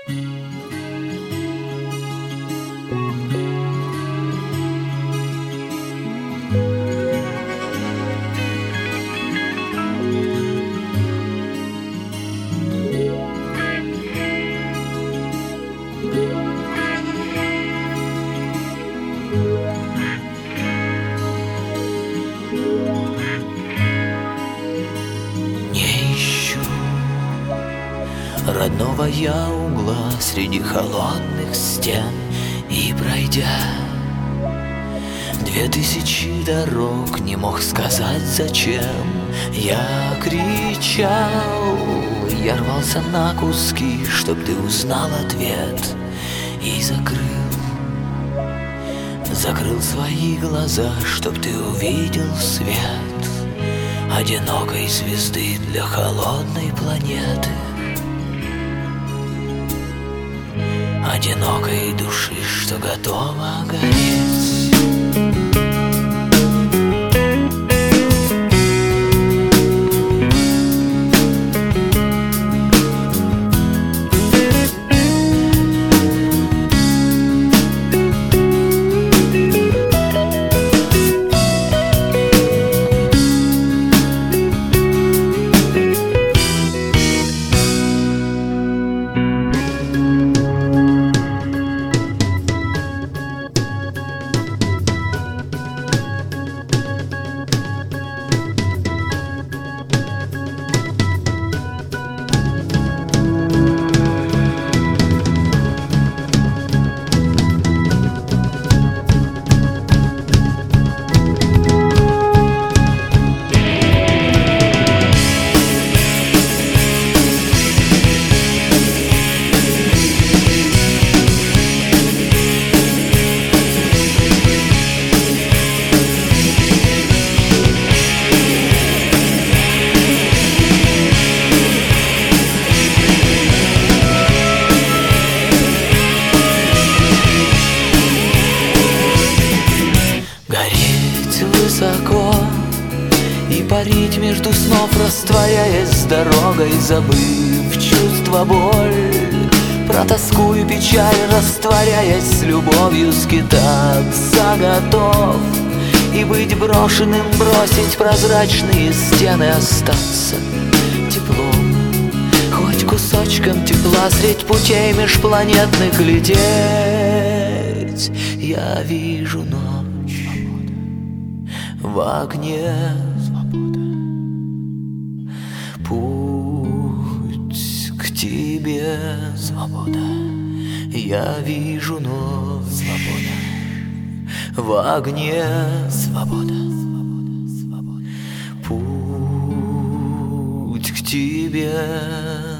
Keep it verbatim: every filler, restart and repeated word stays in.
Родного я угла среди холодных стен, и пройдя две тысячи дорог, не мог сказать зачем. Я кричал, я рвался на куски, чтоб ты узнал ответ. И закрыл, закрыл свои глаза, чтоб ты увидел свет одинокой звезды для холодной планеты, одинокой души, что готова гореть. Высоко и парить между снов, растворяясь с дорогой, забыв чувство боль. Про тоску и печаль, растворяясь с любовью, скитаться готов и быть брошенным, бросить прозрачные стены, остаться теплом, хоть кусочком тепла средь путей межпланетных лететь. Я вижу ночь в огне, свобода, путь к тебе, свобода. Я вижу ночь, свобода, в огне, свобода, свобода, свобода. Путь к тебе.